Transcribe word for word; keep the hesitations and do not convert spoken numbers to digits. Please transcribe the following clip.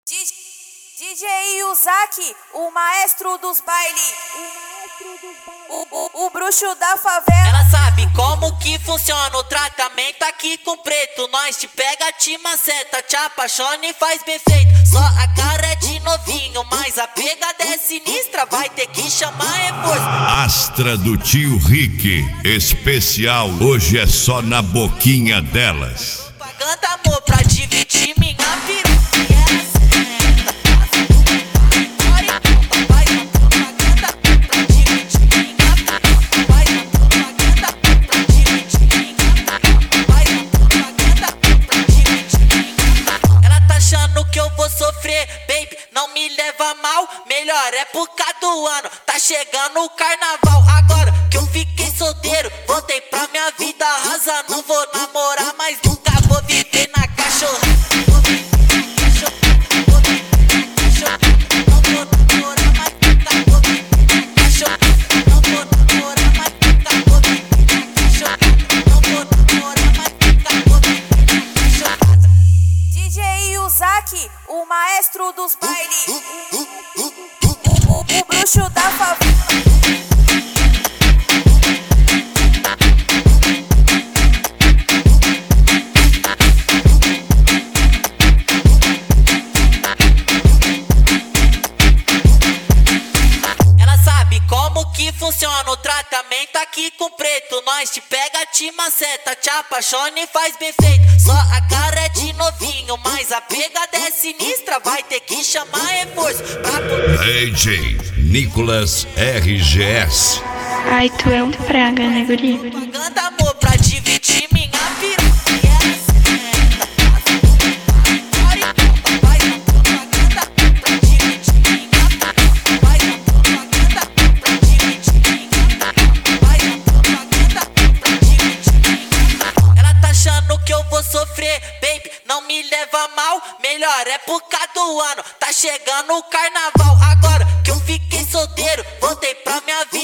D J Yuzaki, o maestro dos bailes, o, o, o bruxo da favela. Ela sabe como que funciona o tratamento aqui com preto. Nós te pega, te maceta, te apaixona e faz bem feito. Só a cara é de novinho, mas a pegada é sinistra. Vai ter que chamar reforço. Astra do tio Rick, especial, hoje é só na boquinha delas. Propaganda, amor, pra dividir minha vida. Que eu vou sofrer, baby, não me leva mal. Melhor época do ano, tá chegando o carnaval. Agora que eu fiquei solteiro, voltei pra minha vida rasa. Não vou namorar, mas nunca vou viver na cachorra. O maestro dos bailes, o, o, o bruxo da favela. Ela sabe como que funciona o tratamento aqui com preto. Nós te pega, te maceta, te apaixona e faz bem feito. Só a cara é de novinho, mas a pegada é sinistra. Vai ter que chamar reforço pra poder... D J Nicolas R G S. Ai, tu é um praga, né, guri? Propaganda, amor, pra dividir minha vida. Que eu vou sofrer, baby, não me leva mal. Melhor época do ano, tá chegando o carnaval. Agora que eu fiquei solteiro, voltei pra minha vida.